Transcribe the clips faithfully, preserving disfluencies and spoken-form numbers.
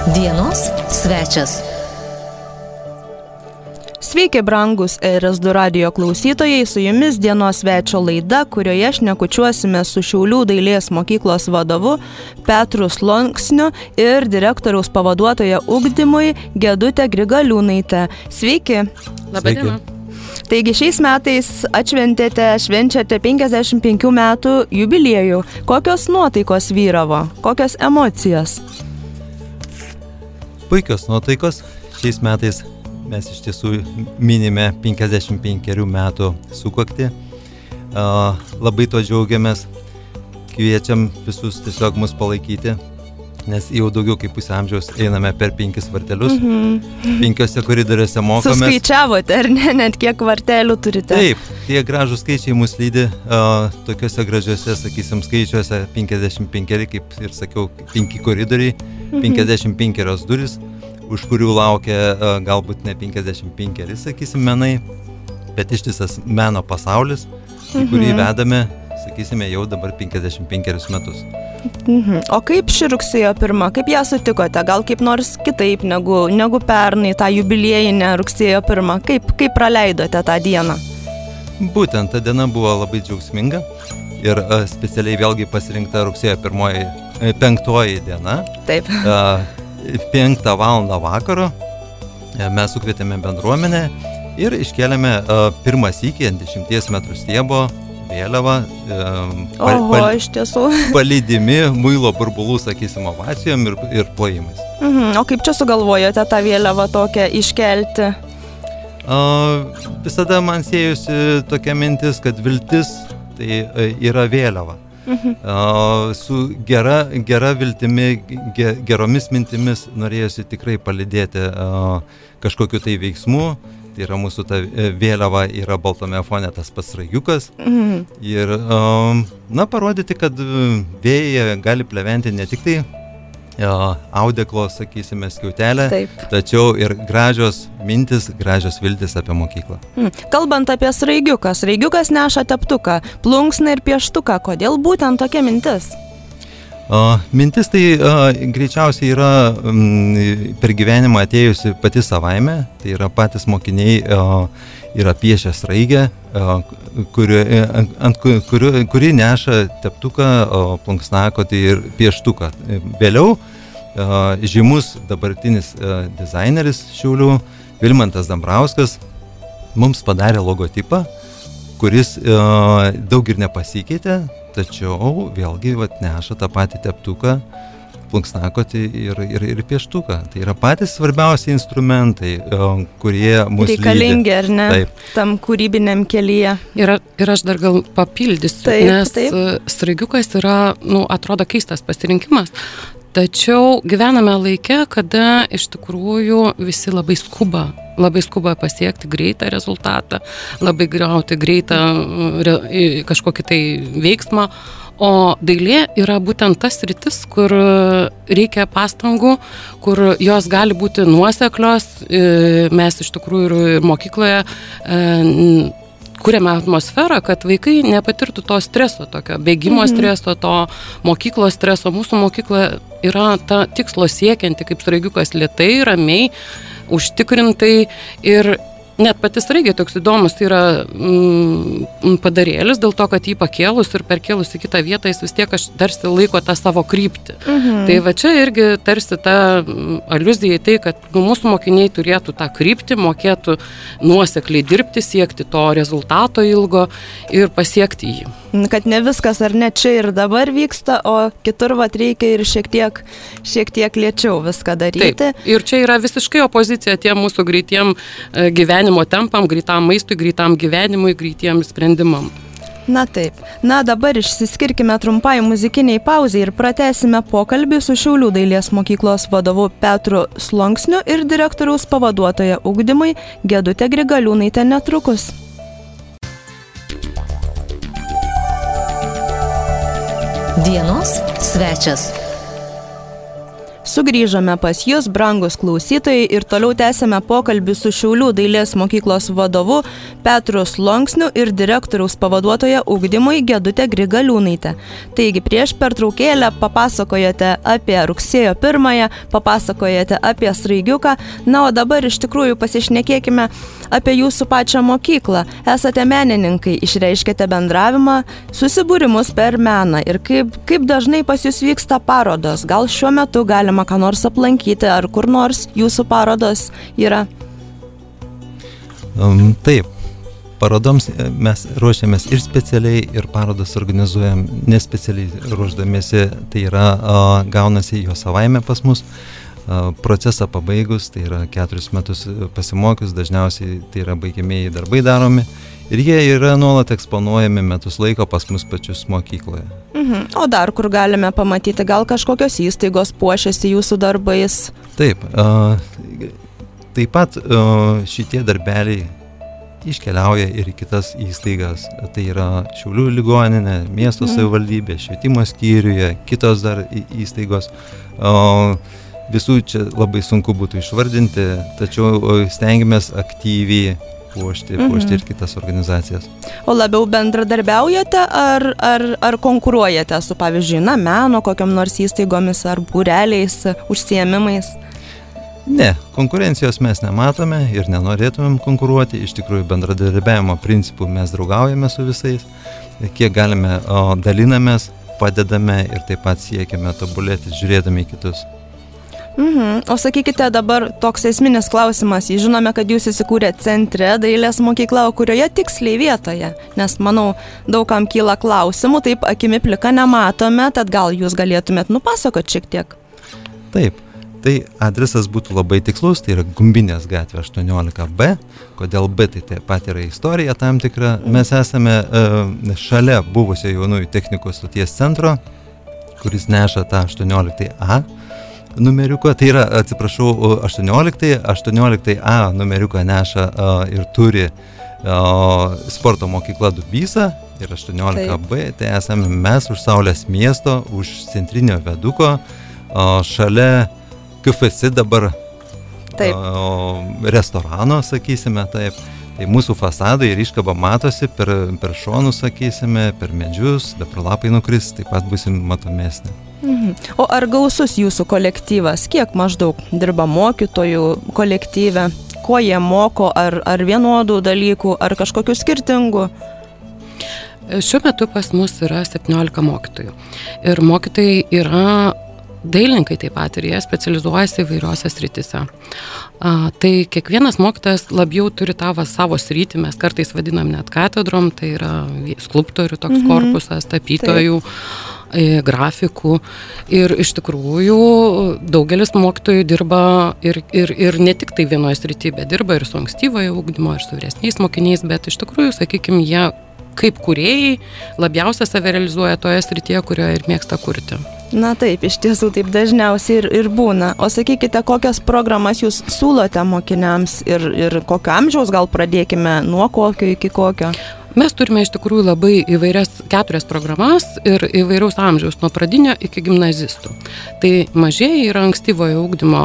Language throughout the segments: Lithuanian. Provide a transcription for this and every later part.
Dienos svečias. Sveiki, brangus R S du radijo klausytojai, su jumis dienos svečio laida, kurioje šnekučiuosime su Šiaulių dailės mokyklos vadovu Petru Slonksniu ir direktoriaus pavaduotoja ugdymui Gedute Grigaliūnaite. Sveiki. Labadiena. Taigi šiais metais atšventėte, švenčiate penkiasdešimt penkių metų jubiliejų. Kokios nuotaikos vyravo? Kokios emocijos? Puikios nuotaikos. Šiais metais mes iš tiesų minime penkiasdešimt penkerių metų sukaktį. Uh, labai to džiaugiamės. Kviečiam visus tiesiog mus palaikyti, nes jau daugiau kaip pusę amžiaus einame per penkis vartelius. Mm-hmm. Penkiose koridoriuose mokomės. Suskaičiavote, ar ne? Net kiek vartelių turite? Taip, tie gražūs skaičiai mus lydi uh, tokiuose gražiuose, sakysim, skaičiuose penkiasdešimt penkeri, kaip ir sakiau, penki koridoriai, mm-hmm. penkiasdešimt penkerios durys, už kurių laukia uh, galbūt ne penkiasdešimt penkeri, sakysim, menai, bet ištisas meno pasaulis, į mm-hmm. kurį vedame, sakysime, jau dabar penkiasdešimt penkerius metus. Mhm. O kaip ši rugsėjo pirma, kaip ją sutikote? Gal kaip nors kitaip negu, negu pernai tą jubiliejinę rugsėjo pirmą? Kaip, kaip praleidote tą dieną? Būtent ta diena buvo labai džiaugsminga ir a, specialiai vėlgi pasirinkta rugsėjo pirmoji, a, penktoji diena. Taip. A, penktą valandą vakaro a, mes sukvietėme bendruomenę ir iškėlėme a, pirmą sykį ant dešimties metrų stiebo vėliavą, pal, Oho, pal, iš tiesų. palydimi muilo burbulų, sakysim, ovacijom ir, ir plojimais. Mhm. O kaip čia sugalvojote tą vėliavą tokią iškelti? A, visada man siejusi tokia mintis, kad viltis tai yra vėliava. Mhm. A, su gera, gera viltimi, ge, geromis mintimis norėjusi tikrai palydėti a, kažkokiu tai veiksmu. Tai yra mūsų ta vėliava, yra baltame fone tas pats sraigiukas. Mm. Ir, um, na, parodyti, kad vėjai gali pleventi ne tik tai uh, audeklo, sakysime, skiautelę, Taip. tačiau ir gražios mintis, gražios viltis apie mokyklą. Mm. Kalbant apie sraigiuką, sraigiukas neša teptuką, plunksną ir pieštuką. Kodėl būtent tokia mintis? Uh, mintis tai uh, greičiausiai yra um, per gyvenimą atėjusi pati savaime, tai yra patys mokiniai uh, yra piešę sraigę, uh, kuri, ant kuri, kuri neša teptuką, uh, plunksnakotį ir pieštuką. Vėliau uh, žymus dabartinis uh, dizaineris Šiaulių, Vilmantas Dambrauskas, mums padarė logotipą, kuris uh, daug ir nepasikeitė, tačiau vėlgi vat, neša tą patį teptuką, plunksnakotį ir, ir, ir pieštuką. Tai yra patys svarbiausi instrumentai, kurie mūsų reikalingi, lydi. Ar ne? Taip. Tam kūrybiniam kelyje. Ir, ir aš dar gal papildysiu, taip, nes taip. sraigiukas yra, nu, atrodo keistas pasirinkimas, tačiau gyvename laike, kada iš tikrųjų visi labai skuba. Labai skuba pasiekti greitą rezultatą, labai gauti greitą re, kažkokį tai veiksmą, o dailė yra būtent tas sritis, kur reikia pastangų, kur jos gali būti nuoseklios. Mes iš tikrųjų ir mokykloje kuriame atmosferą, kad vaikai nepatirtų to streso, tokio bėgimo mhm. streso, to mokyklos streso. Mūsų mokykla yra ta tikslo siekianti, kaip sraigiukas, lėtai, ramiai, užtikrintai ir net pati sraigė toks įdomus, tai yra mm, padarėlis, dėl to, kad jį pakėlus ir perkėlus į kitą vietą, jis vis tiek aš tarsi laiko tą savo kryptį. Mhm. Tai va čia irgi tarsi ta aliuzija į tai, kad nu, mūsų mokiniai turėtų tą kryptį, mokėtų nuosekliai dirbti, siekti to rezultato ilgo ir pasiekti jį. Kad ne viskas ar ne čia ir dabar vyksta, o kitur vat reikia ir šiek tiek, šiek tiek lėčiau viską daryti. Taip. Ir čia yra visiškai opozicija tiem mūsų greitiem gyvenimo tempam, greitam maistui, greitam gyvenimui, greitiem sprendimam. Na taip. Na dabar išsiskirkime trumpai muzikiniai pauzai ir pratęsime pokalbį su Šiaulių dailės mokyklos vadovu Petru Slonksniu ir direktoriaus pavaduotoja ugdymui Gedute Grigaliūnaite netrukus. Dienos svečias. Sugrįžome pas jūs, brangus klausytojai, ir toliau tęsime pokalbį su Šiaulių dailės mokyklos vadovu Petru Slonksniu ir direktoriaus pavaduotoja ugdymui Gedutė Grigaliūnaitė. Taigi, prieš pertraukėlę papasakojote apie rugsėjo pirmąją, papasakojote apie Sraigiuką, na, o dabar iš tikrųjų pasišnekėkime apie jūsų pačią mokyklą. Esate menininkai, išreiškėte bendravimą, susibūrimus per meną ir kaip, kaip dažnai pas jūs vyksta parodos. Gal šiuo metu galima ką nors aplankyti, ar kur nors jūsų parodos yra? Um, taip, parodoms mes ruošiamės ir specialiai, ir parodas organizuojam nespecialiai ruošdamiesi, tai yra uh, gaunasi jo savaime pas mus. Uh, procesą pabaigus, tai yra keturis metus pasimokius, dažniausiai tai yra baigiamieji darbai daromi. Ir jie yra nuolat eksponuojami metus laiko pas mus pačius mokykloje. Mhm. O dar kur galime pamatyti, gal kažkokios įstaigos puošiasi jūsų darbais? Taip, uh, taip pat uh, šitie darbeliai iškeliauja ir į kitas įstaigas. Tai yra Šiaulių ligoninė, miesto mhm. savivaldybė, švietimo skyriuje, kitos dar įstaigos. Uh, visų čia labai sunku būtų išvardinti, tačiau stengiamės aktyviai puošti, puošti mhm. ir kitas organizacijas. O labiau bendradarbiaujate ar, ar, ar konkuruojate su, pavyzdžiui, na, meno kokiam nors įstaigomis ar būreliais, užsiėmimais? Ne, konkurencijos mes nematome ir nenorėtumėm konkuruoti. Iš tikrųjų, bendradarbiavimo principų mes draugaujame su visais. Kiek galime, o, dalinamės, padedame ir taip pat siekiame tobulėti, žiūrėdami į kitus. Mhm. O sakykite dabar toks esminis klausimas, žinome, kad jūs įsikūrė centre dailės mokykla, o kurioje tiksliai vietoje, nes manau, daugam kyla klausimų, taip akimi plika nematome, tad gal jūs galėtumėt nupasakoti šiek tiek? Taip, tai adresas būtų labai tikslus, tai yra Gumbinės gatvė aštuoniolika B, kodėl B, tai taip pat yra istorija tam tikra, mes esame uh, šalia buvusio jaunųjų technikos stoties centro, kuris neša tą aštuonioliktą A numeriuko, tai yra, atsiprašau, aštuonioliktą A numeriuką neša uh, ir turi uh, sporto mokykla Dubysa ir aštuoniolika B, tai esame mes už Saulės miesto, už centrinio veduko, uh, šalia K F C dabar uh, restorano, sakysime, taip. Tai mūsų fasadai ir iškaba matosi per, per šonus, sakysime, per medžius, dabar lapai nukris, taip pat būsim matomesni. Mhm. O ar gausus jūsų kolektyvas? Kiek maždaug dirba mokytojų kolektyve? Ko jie moko? Ar, ar vienodų dalykų, ar kažkokių skirtingų? Šiuo metu pas mus yra septyniolika mokytojų. Ir mokytojai yra dailininkai taip pat ir jie specializuojasi įvairiose srityse. A, tai kiekvienas mokytojas labiau turi tą va, savo sritį, mes kartais vadinam net katedrom, tai yra skulptorių toks mhm. korpusas, tapytojų, taip. grafikų. Ir iš tikrųjų daugelis mokytojų dirba ir, ir, ir ne tik tai vienoje srityje, bet dirba ir su ankstyvojo ugdymo, ir su vyresniais mokiniais, bet iš tikrųjų, sakykime, jie kaip kūrėjai labiausiai save realizuoja toje srityje, kurioje ir mėgsta kurti. Na taip, iš tiesų taip dažniausiai ir, ir būna. O sakykite, kokias programas jūs siūlote mokiniams ir, ir kokio amžiaus, gal pradėkime nuo kokio iki kokio? Mes turime iš tikrųjų labai įvairias keturias programas ir įvairiaus amžiaus, nuo pradinio iki gimnazistų. Tai mažieji yra ankstyvojo ugdymo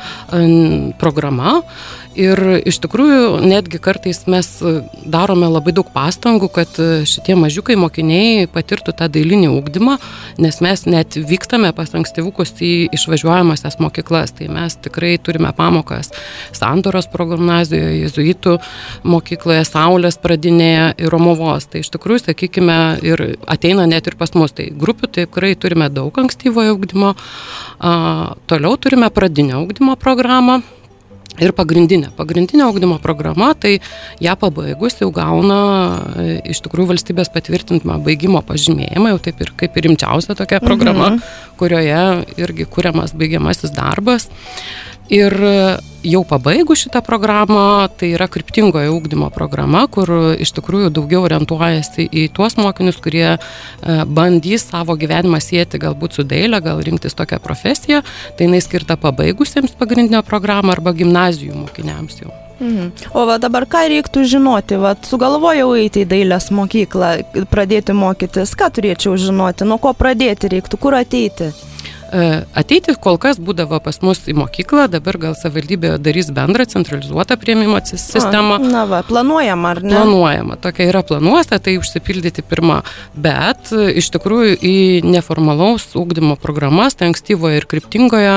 programa ir iš tikrųjų netgi kartais mes darome labai daug pastangų, kad šitie mažiukai mokiniai patirtų tą dailinį ugdymą, nes mes net vykstame pas ankstyvukus į išvažiuojamasias mokyklas. Tai mes tikrai turime pamokas Sandoros progimnazijoje, Jėzuitų mokykloje, Saulės pradinėje ir Romuvos. Tai iš tikrųjų, sakykime, ir ateina net ir pas mus. Tai grupių tikrai turime daug ankstyvojo ugdymo. A, toliau turime pradinio ugdymo programą. Ir pagrindinė. Pagrindinė ugdymo programa, tai ją pabaigus jau gauna iš tikrųjų valstybės patvirtintumą baigimo pažymėjimą, jau taip ir kaip ir rimčiausia tokia programa, mhm. kurioje irgi kuriamas baigiamasis darbas. Ir jau pabaigus šitą programą, tai yra kryptingojo ugdymo programa, kur iš tikrųjų daugiau orientuojasi į tuos mokinius, kurie bandys savo gyvenimą sieti galbūt su daile, gal rinktis tokią profesiją. Tai jinai skirta pabaigusiems pagrindinę programą arba gimnazijų mokiniams jau. Mhm. O va dabar ką reiktų žinoti? Va, sugalvojau eiti į dailės mokyklą, pradėti mokytis. Ką turėčiau žinoti? Nuo ko pradėti reiktų? Kur ateiti? Ateiti kol kas būdavo pas mus į mokyklą, dabar gal savivaldybė darys bendrą centralizuotą priėmimo sistemą. O, na va, planuojama, ar ne? Planuojama, tokia yra planuosta, tai užsipildyti pirmą, bet iš tikrųjų į neformalaus ugdymo programas, tai ankstyvoje ir kryptingoje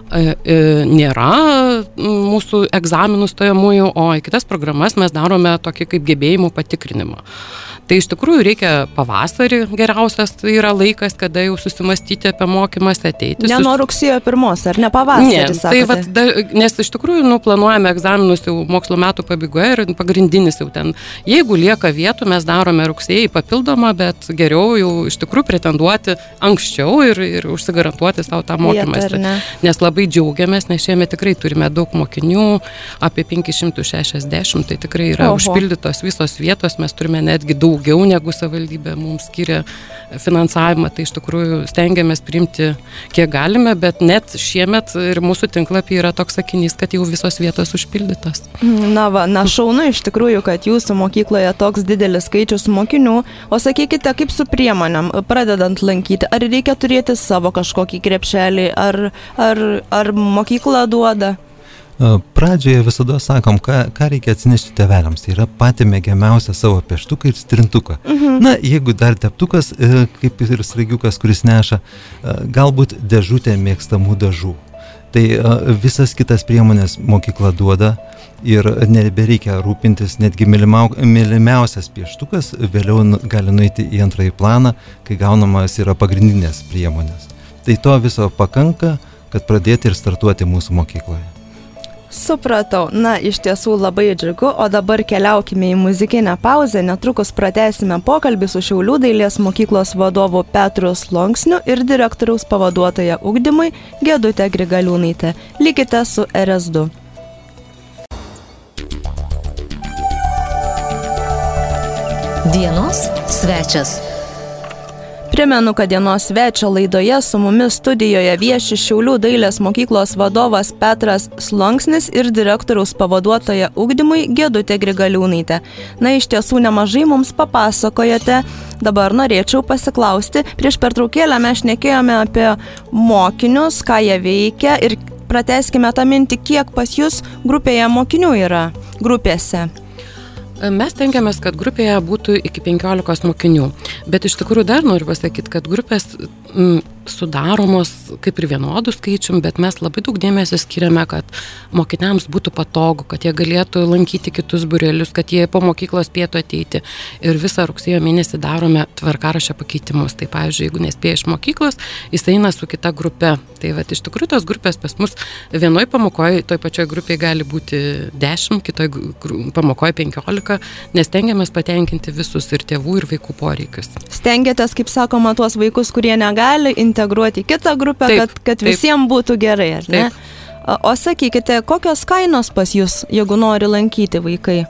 nėra mūsų egzaminų stojamųjų, o į kitas programas mes darome tokį kaip gebėjimų patikrinimą. Tai iš tikrųjų reikia pavasarį, geriausias tai yra laikas, kada jau susimastyti apie mokymąsi, ateiti. Ne nuo rugsėjo pirmos, ar ne pavasarį, ne, tai vat, da, nes iš tikrųjų nu, planuojame egzaminus jau mokslo metų pabaigoje ir pagrindinis jau ten. Jeigu lieka vietų, mes darome rugsėjai papildomą, bet geriau jau iš tikrųjų pretenduoti anksčiau ir, ir užsigarantuoti savo tą mokymąsi. Nes labai džiaugiamės, nes šiemet tikrai turime daug mokinių, apie penki šimtai šešiasdešimt, tai tikrai yra Oho. Užpildytos visos vietos, mes turime netgi daug daugiau negu savivaldybė mums skiria finansavimą, tai iš tikrųjų stengiamės priimti kiek galime, bet net šiemet ir mūsų tinklapyje yra toks sakinys, kad jau visos vietos užpildytos. Na va, na šaunu iš tikrųjų, kad jūsų mokykloje toks didelis skaičius mokinių, o sakykite, kaip su priemonėm, pradedant lankyti, ar reikia turėti savo kažkokį krepšelį, ar, ar, ar mokykla duoda? Pradžioje visada sakom, ką, ką reikia atsinešti tėveliams. Tai yra patį mėgiamiausią savo pieštuką ir strintuką. Mhm. Na, jeigu dar teptukas, kaip ir sraigiukas, kuris neša, galbūt dėžutė mėgstamų dažų. Tai visas kitas priemonės mokykla duoda ir nebereikia rūpintis, netgi mylimau, mylimiausias pieštukas vėliau gali nueiti į antrąjį planą, kai gaunamas yra pagrindinės priemonės. Tai to viso pakanka, kad pradėti ir startuoti mūsų mokykloje. Supratau. Na, iš tiesų labai džiugu, o dabar keliaukime į muzikinę pauzę, netrukus pratęsime pokalbį su Šiaulių dailės mokyklos vadovu Petru Slonksniu ir direktoriaus pavaduotoja ugdymui Gedute Grigaliūnaite. Likite su R S du. Dienos svečias. Primenu, kad dienos svečio laidoje su mumis studijoje vieši Šiaulių dailės mokyklos vadovas Petras Slonksnis ir direktoriaus pavaduotoja ugdymui Gedutė Grigaliūnaitė. Na, iš tiesų nemažai mums papasakojate. Dabar norėčiau pasiklausti. Prieš pertraukėlę mes šnekėjome apie mokinius, ką jie veikia ir pratęskime tą mintį, kiek pas jūs grupėje mokinių yra grupėse. Mes tengiamės, kad grupėje būtų iki penkiolikos mokinių, bet iš tikrųjų dar noriu pasakyti, kad grupės m, sudaromos kaip ir vienodų skaičium, bet mes labai daug dėmesio skiriame, kad mokiniams būtų patogu, kad jie galėtų lankyti kitus būrelius, kad jie po mokyklos spėtų ateiti. Ir visą rugsėjo mėnesį darome tvarkaraščio pakeitimus. Tai pavyzdžiui, jeigu nespėja iš mokyklos, jis eina su kita grupe. Tai vat, iš tikrųjų tos grupės pas mus vienoj pamokoje, toj pačioj grupėje gali būti dešimt, kitoj pamokoje penkiolika, nes stengiamės patenkinti visus ir tėvų, ir vaikų poreikius. Stengiatės, kaip sakoma, tuos vaikus, kurie negali integruoti į kitą grupę, taip, kad, kad visiems būtų gerai, ar ne? Taip. O sakykite, kokios kainos pas jūs, jeigu nori lankyti vaikai?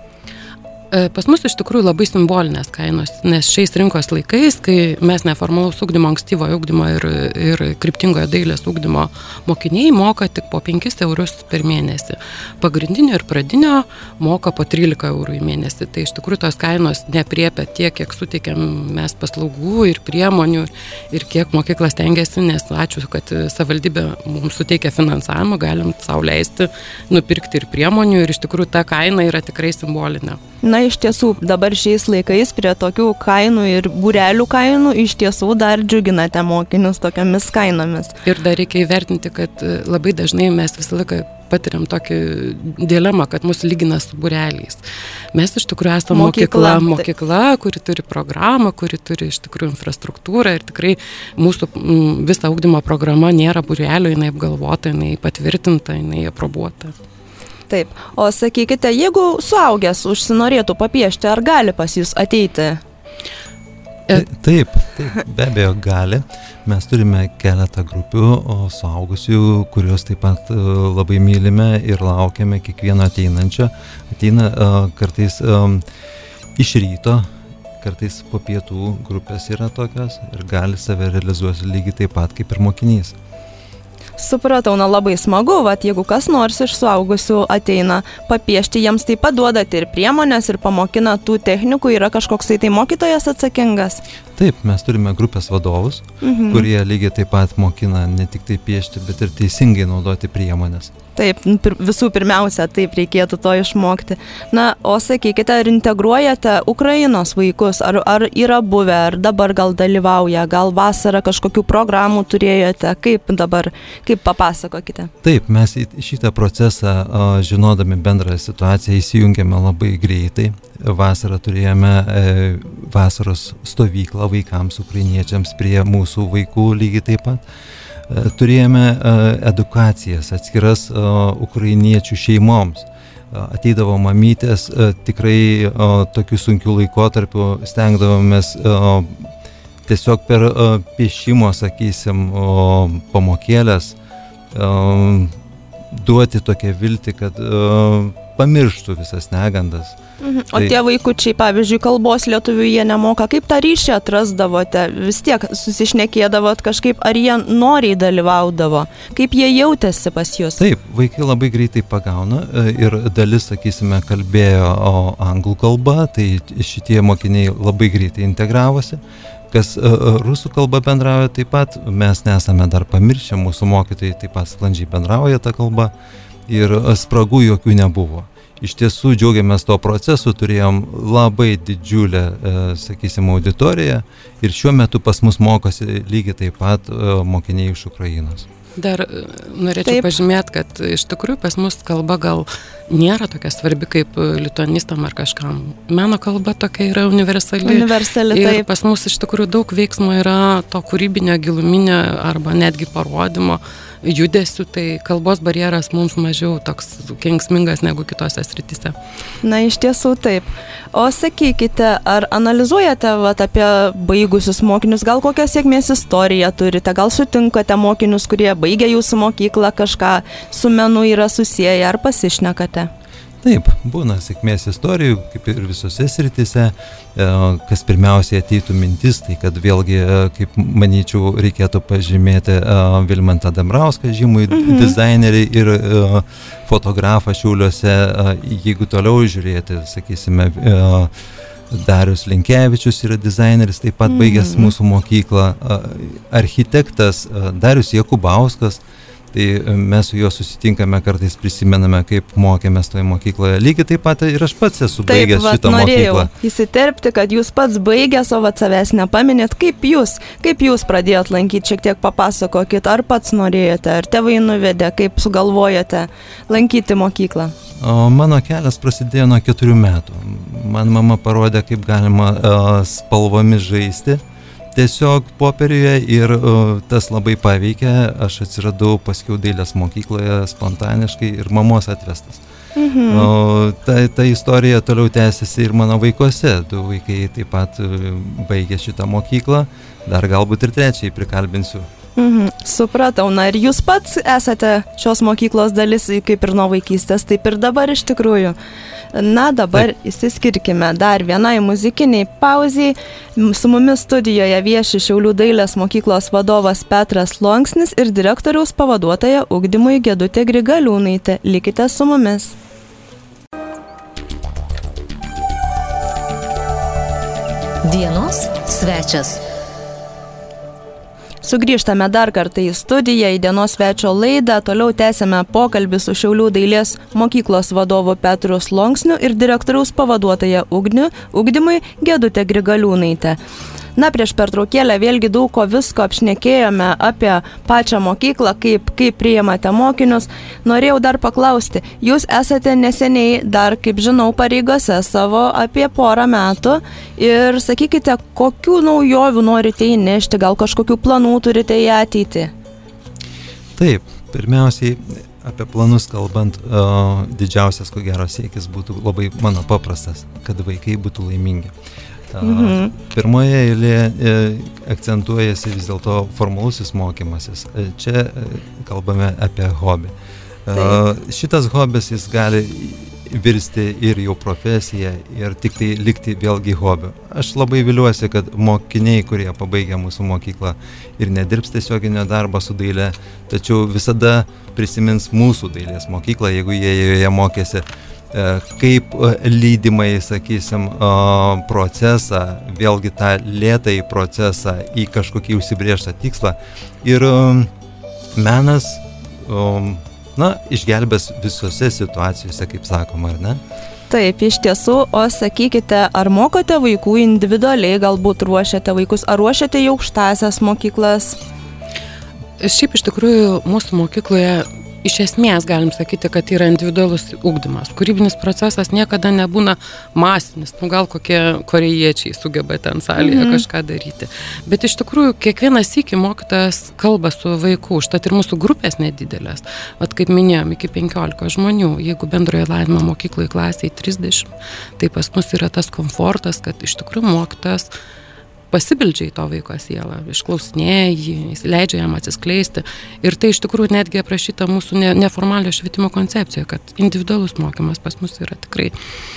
Pas mus iš tikrųjų labai simbolinės kainos, nes šiais rinkos laikais, kai mes neformalaus ugdymo, ankstyvojo ugdymo ir, ir kryptingojo dailės ugdymo mokiniai moka tik po penkis eurus per mėnesį. Pagrindinio ir pradinio moka po trylika eurų į mėnesį. Tai iš tikrųjų tos kainos neapriepia tiek, kiek suteikiam mes paslaugų ir priemonių ir kiek mokyklas tengiasi, nes ačiū, kad savivaldybė mums suteikia finansavimą, galim sau leisti nupirkti ir priemonių ir iš tikrųjų ta kaina yra tikrai simbolinė. Na, iš tiesų, dabar šiais laikais prie tokių kainų ir būrelių kainų iš tiesų dar džiuginate mokinius tokiamis kainomis. Ir dar reikia įvertinti, kad labai dažnai mes visą laiką patiriam tokį dilemą, kad mus lygina su būreliais. Mes iš tikrųjų esame mokykla, mokykla, mokykla, kuri turi programą, kuri turi iš tikrųjų infrastruktūrą ir tikrai mūsų m, visa ugdymo programa nėra būrelių, jinai apgalvota, jinai patvirtinta, jinai aprobuota. Taip, o sakykite, jeigu suaugęs užsinorėtų papiešti, ar gali pas jūs ateiti? Taip, taip, be abejo gali. Mes turime keletą grupių, o suaugusių, kuriuos taip pat labai mylime ir laukiame kiekvieno ateinančio. Ateina uh, kartais um, iš ryto, kartais po pietų grupės yra tokios ir gali save realizuoti lygiai taip pat kaip ir mokinys. Supratau, na labai smagu, vat, jeigu kas nors iš suaugusių ateina papiešti, jiems tai paduodate ir priemonės, ir pamokina tų technikų, yra kažkoks tai mokytojas atsakingas? Taip, mes turime grupės vadovus, mhm. kurie lygiai taip pat mokina ne tik tai piešti, bet ir teisingai naudoti priemonės. Taip, pir, visų pirmiausia, taip reikėtų to išmokti. Na, o sakykite, ar integruojate Ukrainos vaikus, ar, ar yra buvę, ar dabar gal dalyvauja, gal vasarą kažkokių programų turėjote, kaip dabar, kaip papasakokite? Taip, mes į šitą procesą, žinodami bendrą situaciją, įsijungėme labai greitai. Vasarą turėjome e, vasaros stovyklą vaikams, ukrainiečiams prie mūsų vaikų lygiai taip pat. Turėjome edukacijas atskiras ukrainiečių šeimoms. Ateidavo mamytės, tikrai tokiu sunkiu laikotarpiu stengdavomės tiesiog per piešimo, sakysim, pamokėlės duoti tokią viltį, kad pamirštų visas negandas. Mhm. O tai... tie vaikučiai, pavyzdžiui, kalbos lietuvių jie nemoka, kaip tą ryšį atrasdavote, vis tiek susišnekėdavot kažkaip, ar jie noriai dalyvaudavo, kaip jie jautėsi pas jūs? Taip, vaikai labai greitai pagauna ir dalis, sakysime, kalbėjo anglų kalba, tai šitie mokiniai labai greitai integravosi. Kas rusų kalba bendrauja taip pat, mes nesame dar pamiršę, mūsų mokytojai taip pat sklandžiai bendrauja tą kalbą ir spragų jokių nebuvo. Iš tiesų džiaugiamės to procesu, turėjom labai didžiulę, e, sakysim, auditoriją ir šiuo metu pas mus mokosi lygiai taip pat e, mokiniai iš Ukrainos. Dar norėčiau taip pažymėti, kad iš tikrųjų pas mus kalba gal nėra tokia svarbi kaip lituanistam ar kažkam. Meno kalba tokia yra universali. Universali, taip. Ir pas mus iš tikrųjų daug veiksmo yra to kūrybinio, giluminio arba netgi parodymo judesių, tai kalbos barjeras mums mažiau toks kenksmingas negu kitose srityse. Na, iš tiesų taip. O sakykite, ar analizuojate vat, apie baigusius mokinius, gal kokią sėkmės istoriją turite, gal sutinkate mokinius, kurie baigia jūsų mokyklą, kažką su menu yra susiję, ar pasišnekate? Taip, būna sėkmės istorijų, kaip ir visose srityse, kas pirmiausiai ateitų mintis, tai kad vėlgi, kaip manyčiau, reikėtų pažymėti Vilmantą Dambrauską, žymų mhm. dizainerį ir fotografą Šiauliuose, jeigu toliau žiūrėti, sakysime, Darius Linkevičius yra dizaineris, taip pat baigęs mhm. mūsų mokyklą, architektas Darius Jakubauskas. Tai mes su juo susitinkame, kartais prisimename, kaip mokėmės toje mokykloje. Lygiai taip pat ir aš pats esu baigęs šitą mokyklą. Taip, norėjau įsiterpti, kad jūs pats baigęs, o vat savęs nepaminėt. Kaip jūs, kaip jūs pradėjot lankyti, šiek tiek papasakokit, ar pats norėjote, ar tėvai nuvedė, kaip sugalvojate lankyti mokyklą? O mano kelias prasidėjo nuo keturių metų. Man mama parodė, kaip galima uh, spalvomis žaisti. Tiesiog popieriuje ir uh, tas labai paveikė, aš atsiradau paskiau dailės mokykloje spontaniškai ir mamos atvestas. Mhm. O, ta, ta istorija toliau tęsiasi ir mano vaikuose, du vaikai taip pat uh, baigė šitą mokyklą, dar galbūt ir trečiai prikalbinsiu. Mhm. Supratau, na ir jūs pats esate šios mokyklos dalis, kaip ir nuo vaikystės, taip ir dabar iš tikrųjų. Na, dabar taip. Įsiskirkime dar vienai muzikiniai pauziai. Su mumis studijoje vieši Šiaulių dailės mokyklos vadovas Petras Lonksnis ir direktoriaus pavaduotoja ugdymui Gedutė Grigaliūnaitė. Likite su mumis. Dienos svečias. Sugrįžtame dar kartą į studiją, į dienos svečio laidą. Toliau tęsime pokalbį su Šiaulių dailės mokyklos vadovu Petru Lonksniu ir direktoriaus pavaduotoja ugdymui Gedutė Grigaliūnaitė. Na, prieš pertraukėlę vėlgi daug ko visko apšnekėjome apie pačią mokyklą, kaip, kaip priimate mokinius. Norėjau dar paklausti, jūs esate neseniai dar, kaip žinau, pareigose savo apie porą metų ir sakykite, kokių naujovių norite įnešti, gal kažkokių planų turite į ateitį? Taip, pirmiausiai apie planus kalbant, o, didžiausias, ko gero, siekis būtų labai mano paprastas, kad vaikai būtų laimingi. Mhm. Pirmoje eilėje e, akcentuojasi vis dėlto formalusis mokymasis. E, čia e, kalbame apie hobį. E, šitas hobis jis gali virsti ir jau profesiją, ir tik tai likti vėlgi hobiu. Aš labai viliuosi, kad mokiniai, kurie pabaigia mūsų mokyklą ir nedirbs tiesioginio darbo su daile, tačiau visada prisimins mūsų dailės mokyklą, jeigu jie joje mokėsi, kaip lydimai, sakysim, procesą, vėlgi tą lėtąjį procesą į kažkokį užsibrėžtą tikslą. Ir menas, na, išgelbės visose situacijose, kaip sakoma, ar ne? Taip, iš tiesų, o sakykite, ar mokote vaikų individualiai, galbūt ruošiate vaikus, ar ruošiate į aukštąsias mokyklas? Šiaip iš tikrųjų mūsų mokykloje iš esmės galim sakyti, kad yra individualus ugdymas. Kūrybinis procesas niekada nebūna masinis, nu gal kokie korėjiečiai sugeba ten salėje mm-hmm. kažką daryti. Bet iš tikrųjų kiekvienas sykį mokytojas kalba su vaiku, užtat ir mūsų grupės nedidelės. Vat kaip minėjom, iki penkiolikos žmonių, jeigu bendroje lavinimo mokykloje klasėje trisdešimt, tai pas mus yra tas komfortas, kad iš tikrųjų mokytojas pasibildžia į to vaiko sielą, išklausinėja jį, leidžia jam atsiskleisti. Ir tai iš tikrųjų netgi aprašyta mūsų ne, neformalio švietimo koncepcijoje, kad individualus mokymas pas mus yra tikrai.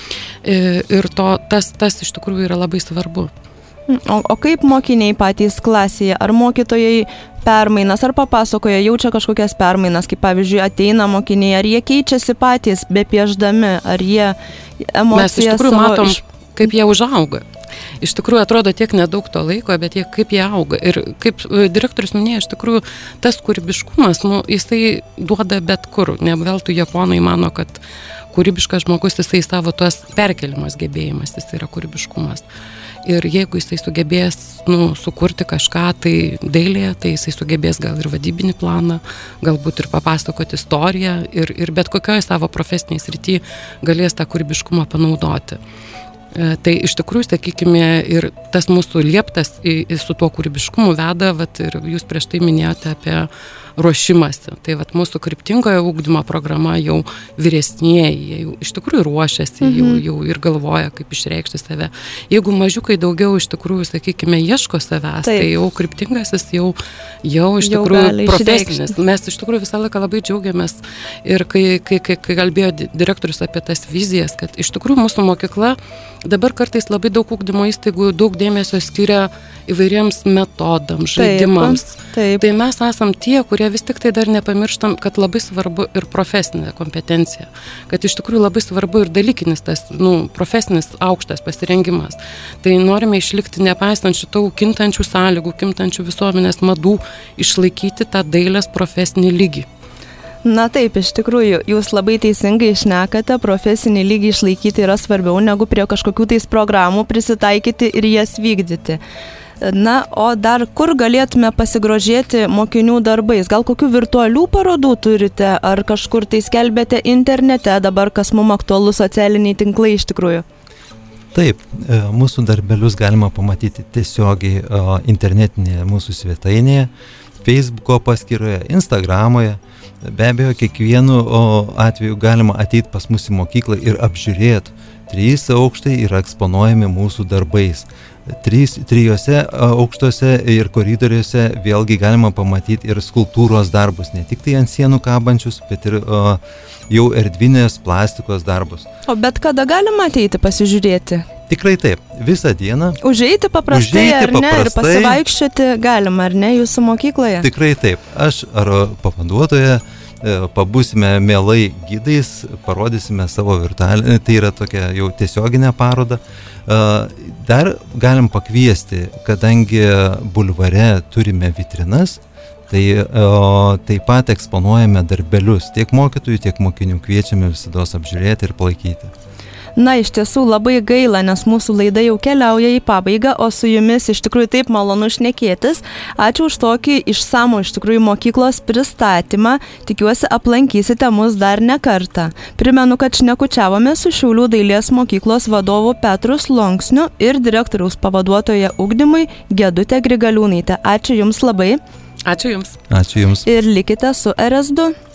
Ir to, tas, tas iš tikrųjų yra labai svarbu. O, o kaip mokiniai patys klasėje? Ar mokytojai permainas, ar papasakoja, jaučia kažkokias permainas, kaip pavyzdžiui ateina mokiniai, ar jie keičiasi patys, be pieždami, ar jie emocijas Mes iš tikrųjų savo matom, iš... kaip jie užauga. Iš tikrųjų atrodo tiek nedaug to laiko, bet jie, kaip jie auga. Ir kaip direktorius minėjo, iš tikrųjų tas kūrybiškumas, nu, jisai duoda bet kur. Ne veltui japonai mano, kad kūrybiškas žmogus, jisai savo tuos perkeliamos gebėjimas, jisai yra kūrybiškumas. Ir jeigu jisai sugebės nu, sukurti kažką tai dailėje, tai jisai sugebės gal ir vadybinį planą, galbūt ir papasakoti istoriją ir, ir bet kokioje savo profesiniai srityje galės tą kūrybiškumą panaudoti. Tai iš tikrųjų, sakykime, ir tas mūsų lieptas į, į su tuo kūrybiškumu veda, vat, ir jūs prieš tai minėjote apie ruošimąsi. Tai vat, mūsų kryptingoje ugdymo programa jau vyresnieji, jau iš tikrųjų ruošiasi, mhm. jau, jau ir galvoja, kaip išreikšti save. Jeigu mažiukai daugiau iš tikrųjų, sakykime, ieško savęs, Taip. tai jau kryptingasis jau, jau iš jau tikrųjų profesinis. Išreikšti. Mes iš tikrųjų visą laiką labai džiaugiamės ir kai, kai, kai, kai kalbėjo direktorius apie tas vizijas, kad iš tikrųjų mūsų mokykla dabar kartais labai daug ugdymo įstaigų daug dėmesio skiria įvairiems metodams, žaidimams. Taip, taip. Tai mes esam tie, kurie vis tik tai dar nepamirštam, kad labai svarbu ir profesinė kompetencija. Kad iš tikrųjų labai svarbu ir dalykinis tas, nu, profesinis aukštas pasirengimas. Tai norime išlikti nepaisant šitų kintančių sąlygų, kintančių visuomenės madų, išlaikyti tą dailės profesinį lygį. Na taip, iš tikrųjų, jūs labai teisingai šnekate, profesinį lygį išlaikyti yra svarbiau negu prie kažkokių tais programų prisitaikyti ir jas vykdyti. Na, o dar kur galėtume pasigrožėti mokinių darbais? Gal kokių virtualių parodų turite, ar kažkur tai skelbėte internete dabar, kas mums aktualus socialiniai tinklai iš tikrųjų? Taip, mūsų darbelius galima pamatyti tiesiogiai internetinėje mūsų svetainėje, Facebooko paskyroje, Instagramoje. Be abejo, kiekvienu atveju galima ateiti pas mus į mokyklą ir apžiūrėti. Trys aukštai yra eksponuojami mūsų darbais. Trys, trijose aukštuose ir koridoriuose vėlgi galima pamatyti ir skulptūros darbus, ne tik tai ant sienų kabančius, bet ir o, jau erdvinės plastikos darbus. O bet kada galima ateiti pasižiūrėti? Tikrai taip, visą dieną. Užeiti paprastai, Užeiti ar ne, paprastai, ir pasivaikščioti galima, ar ne, jūsų mokykloje? Tikrai taip, aš ar pavaduotoja pabūsime mielai gidais, parodysime savo virtualią, tai yra tokia jau tiesioginė paroda. Dar galim pakviesti, kadangi bulvare turime vitrinas, tai o, taip pat eksponuojame darbelius, tiek mokytojų, tiek mokinių kviečiame visados apžiūrėti ir palaikyti. Na, iš tiesų labai gaila, nes mūsų laida jau keliauja į pabaigą, o su jumis iš tikrųjų taip malonu šnekėtis. Ačiū už tokį išsamų iš tikrųjų mokyklos pristatymą. Tikiuosi aplankysite mus dar ne kartą. Primenu, kad šnekučiavome su Šiaulių dailės mokyklos vadovu Petru Slonksniu ir direktoriaus pavaduotoja ugdymui Gedutė Grigaliūnaitė. Ačiū Jums labai. Ačiū Jums. Ačiū Jums. Ir likite su R S du.